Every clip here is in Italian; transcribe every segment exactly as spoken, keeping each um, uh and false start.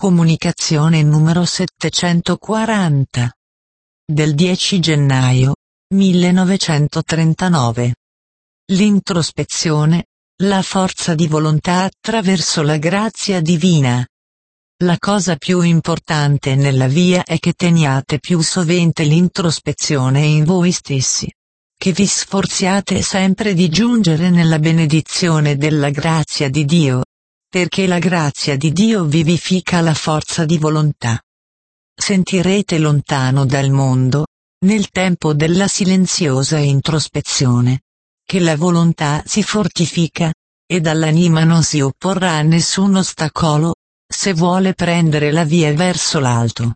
Comunicazione numero settecentoquaranta. Del dieci gennaio millenovecentotrentanove. L'introspezione, la forza di volontà attraverso la grazia divina. La cosa più importante nella via è che teniate più sovente l'introspezione in voi stessi. Che vi sforziate sempre di giungere nella benedizione della grazia di Dio, perché la grazia di Dio vivifica la forza di volontà. Sentirete lontano dal mondo, nel tempo della silenziosa introspezione, che la volontà si fortifica, e dall'anima non si opporrà a nessun ostacolo, se vuole prendere la via verso l'alto.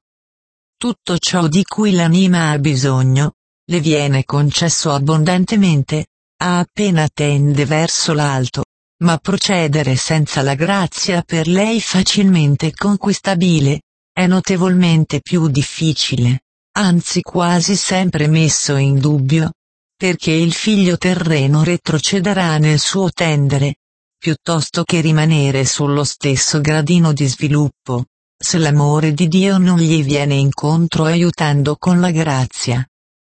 Tutto ciò di cui l'anima ha bisogno, le viene concesso abbondantemente, a appena tende verso l'alto, ma procedere senza la grazia per lei facilmente conquistabile, è notevolmente più difficile, anzi quasi sempre messo in dubbio, perché il figlio terreno retrocederà nel suo tendere, piuttosto che rimanere sullo stesso gradino di sviluppo, se l'amore di Dio non gli viene incontro aiutando con la grazia.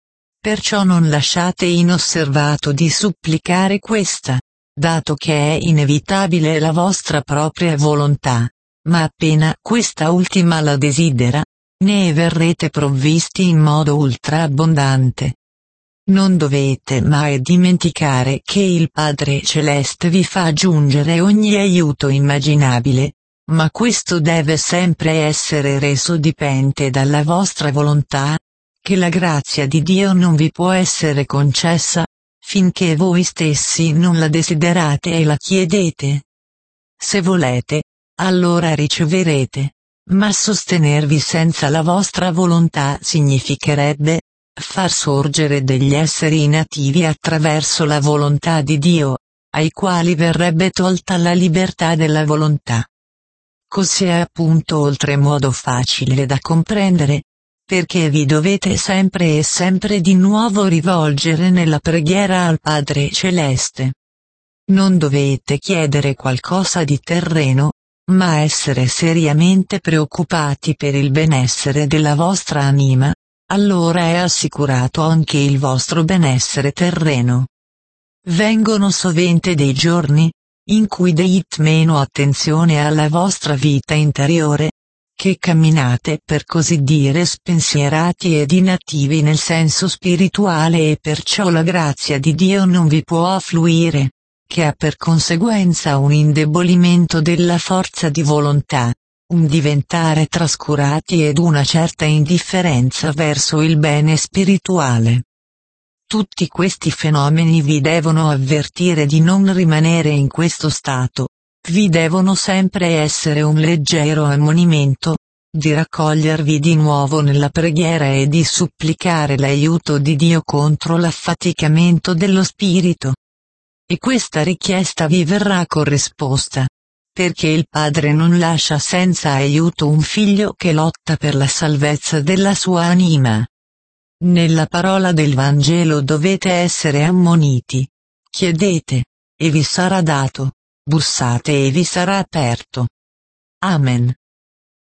Perciò non lasciate inosservato di supplicare questa, dato che è inevitabile la vostra propria volontà, ma appena questa ultima la desidera, ne verrete provvisti in modo ultra abbondante. Non dovete mai dimenticare che il Padre Celeste vi fa giungere ogni aiuto immaginabile, ma questo deve sempre essere reso dipendente dalla vostra volontà, che la grazia di Dio non vi può essere concessa, finché voi stessi non la desiderate e la chiedete. Se volete, allora riceverete, ma sostenervi senza la vostra volontà significherebbe far sorgere degli esseri inattivi attraverso la volontà di Dio, ai quali verrebbe tolta la libertà della volontà. Così è appunto oltremodo facile da comprendere, perché vi dovete sempre e sempre di nuovo rivolgere nella preghiera al Padre Celeste. Non dovete chiedere qualcosa di terreno, ma essere seriamente preoccupati per il benessere della vostra anima, allora è assicurato anche il vostro benessere terreno. Vengono sovente dei giorni, in cui date meno attenzione alla vostra vita interiore, che camminate per così dire spensierati ed inattivi nel senso spirituale e perciò la grazia di Dio non vi può affluire, che ha per conseguenza un indebolimento della forza di volontà, un diventare trascurati ed una certa indifferenza verso il bene spirituale. Tutti questi fenomeni vi devono avvertire di non rimanere in questo stato, vi devono sempre essere un leggero ammonimento, di raccogliervi di nuovo nella preghiera e di supplicare l'aiuto di Dio contro l'affaticamento dello spirito. E questa richiesta vi verrà corrisposta, perché il Padre non lascia senza aiuto un figlio che lotta per la salvezza della sua anima. Nella parola del Vangelo dovete essere ammoniti. Chiedete, e vi sarà dato, bussate e vi sarà aperto. Amen.